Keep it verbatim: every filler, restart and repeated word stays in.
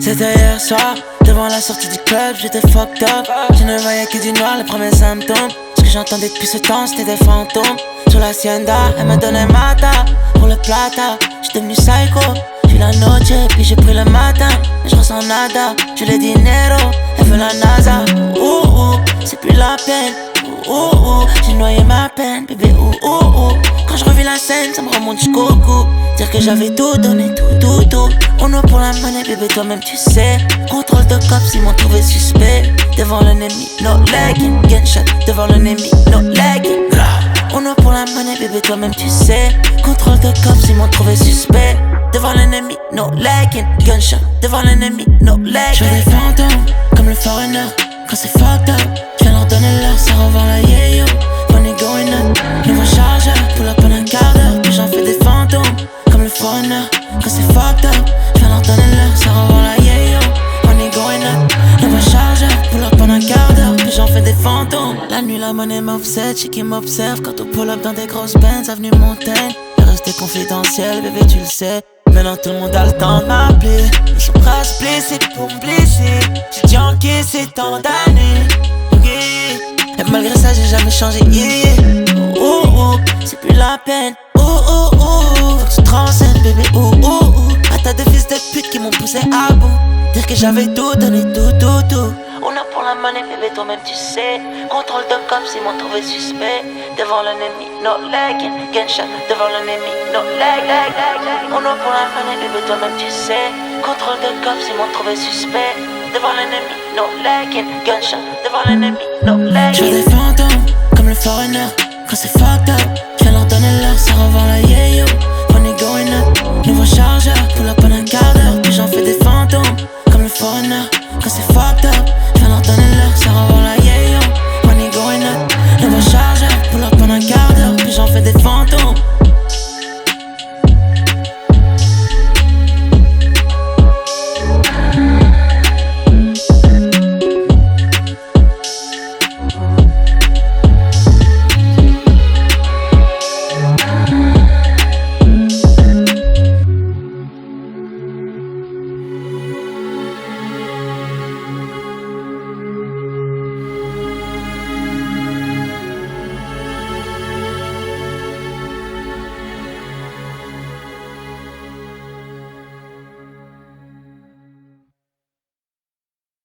C'était hier soir, devant la sortie du club, j'étais fucked up. Je ne voyais que du noir, les premiers symptômes. Ce que j'entendais depuis ce temps, c'était des fantômes. Sur la hacienda, elle me donnait mata. Pour le plata, j'suis devenu psycho. J'ai la noche, puis j'ai pris le matin. Mais je ressens nada, je l'ai dinero. Elle veut la NASA, ouh ouh, c'est plus la peine. Ouh ouh, j'ai noyé ma peine, bébé ouh ouh ouh. Quand je revis la scène, ça me remonte jusqu'au cou. Dire que j'avais tout donné, tout, tout, tout. On a pour la monnaie, bébé, toi-même tu sais. Contrôle de cops, ils m'ont trouvé suspect. Devant l'ennemi, no legging. Gunshot, devant l'ennemi, no legging. On a pour la monnaie, bébé, toi-même tu sais. Contrôle de cops, ils m'ont trouvé suspect. Devant l'ennemi, no legging. Gunshot, devant l'ennemi, no legging. J'fais des fantômes, comme le foreigner. Quand c'est fucked up, j'viens leur donner l'heure, ça revend la yeah-yo. Money going up, nouveau chargeur, pull up en un quart d'heure, puis j'en fais des fantômes, comme le foreigner. Quand c'est fucked up, j'viens leur donner l'heure, ça revend la yeah-yo. Money going up, nouveau chargeur, pull up en un quart d'heure, puis j'en fais des fantômes. La nuit la monnaie m'obsède, j'ai qui m'observe quand on pull up dans des grosses Benz, avenue Montaigne. Le reste est confidentiel, bébé tu le sais. Maintenant tout le monde a le temps de m'appeler. Ils sont prêts à se blesser pour me blesser. J'ai dû encaisser tant d'années, yeah. Et malgré ça j'ai jamais changé, yeah. Oh oh, c'est plus la peine. Oh oh oh, faut que tu transcèdes bébé, oh oh oh. À tas de fils de pute qui m'ont poussé à bout. Dire que j'avais tout donné, tout, tout, tout. On a pour la monnaie bébé, toi-même tu sais. Contrôle de cops, ils m'ont trouvé suspect. Devant l'ennemi, no legging. Gunshot, devant l'ennemi, no leg, leg, leg, leg. On a pour la monnaie bébé, toi-même tu sais. Contrôle de cops, ils m'ont trouvé suspect. Devant l'ennemi, no legging. Gunshot, devant l'ennemi, no legging. J'fais des fantômes, comme le foreigner. Quand c'est fucked up, j'viens leur donner l'heure, ça revend la yeah-yo.